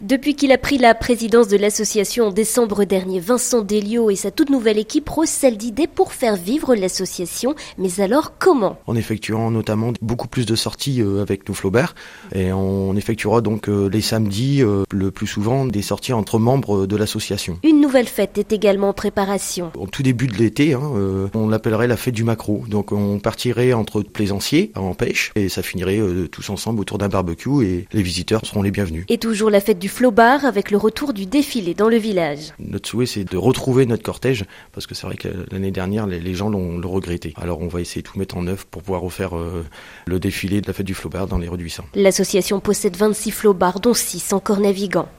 Depuis qu'il a pris la présidence de l'association en décembre dernier, Vincent Delio et sa toute nouvelle équipe recèlent d'idées pour faire vivre l'association. Mais alors comment ? En effectuant notamment beaucoup plus de sorties avec nous Flaubert, et on effectuera donc les samedis le plus souvent des sorties entre membres de l'association. Une nouvelle fête est également en préparation. Au tout début de l'été, on l'appellerait la fête du maquereau. Donc on partirait entre plaisanciers en pêche et ça finirait tous ensemble autour d'un barbecue et les visiteurs seront les bienvenus. Et toujours la fête du Flaubert avec le retour du défilé dans le village. Notre souhait, c'est de retrouver notre cortège parce que c'est vrai que l'année dernière, les gens l'ont regretté. Alors on va essayer de tout mettre en œuvre pour pouvoir refaire le défilé de la fête du Flaubert dans les rues du Buisson. L'association possède 26 Flaubards, dont 6 encore navigants.